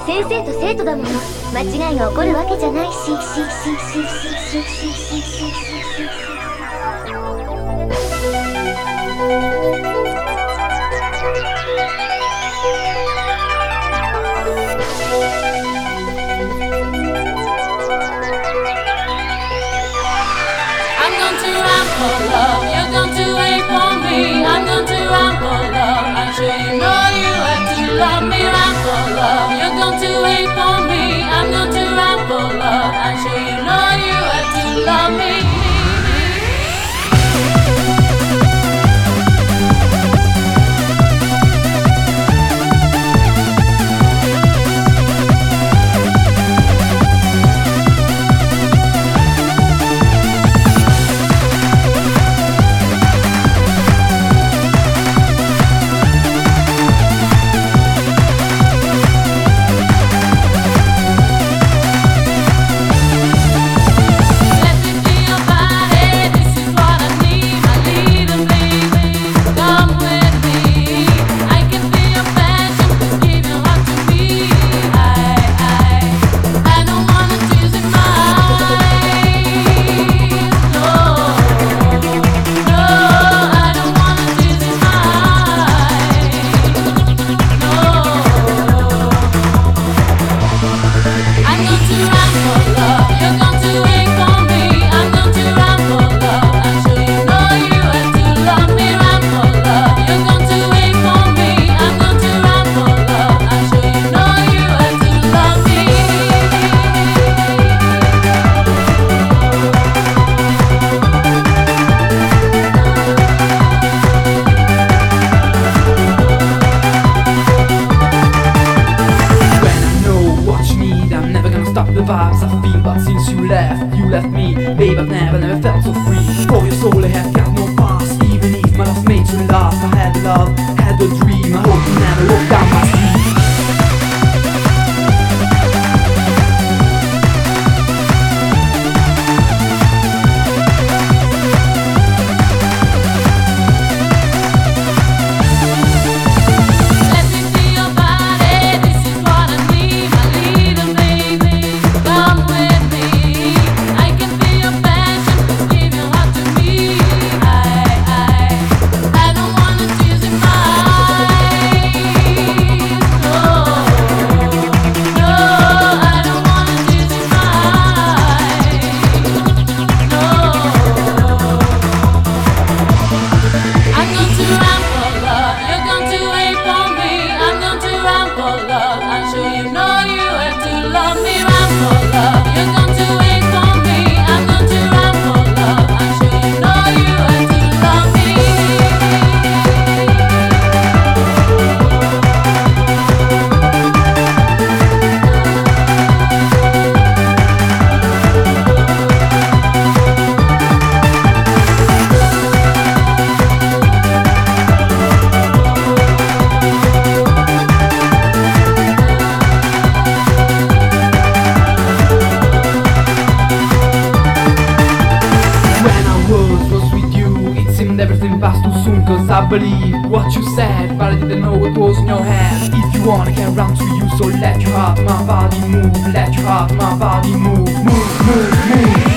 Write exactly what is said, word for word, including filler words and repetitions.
先生と生徒だもの。間違いが起こるわけじゃないしししししししししし。 I'm going to run for love, you're going to wait for me. I'm going to run for love, I'm sure you know you have to love me. Run for love, you're going to wait for me. I'm going to run for love, I'm sure you know you have to love me. The vibes I feel, but since you left, you left me. Babe, I've never, never felt so free. For your soul I have got no past. Even if my love made you laugh, I had a love, had a dream. I hope you never walk down my street. Everything passed too soon, cause I believed what you said, but I didn't know what was in your head. If you wanna, I can run to you, so let your heart, my body move. Let your heart, my body move. Move, move, move.